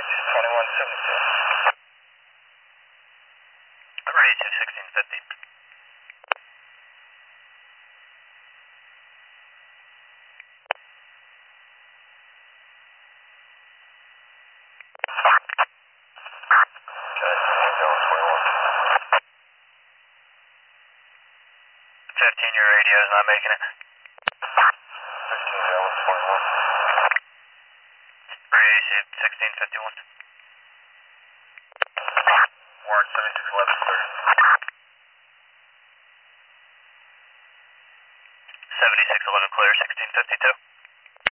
2172. Ready to 1650. Okay, go 21. 15, your radio is not making it. 15, go 21. Ready to 1651. Warren 7611, clear. 7611 clear, 1652.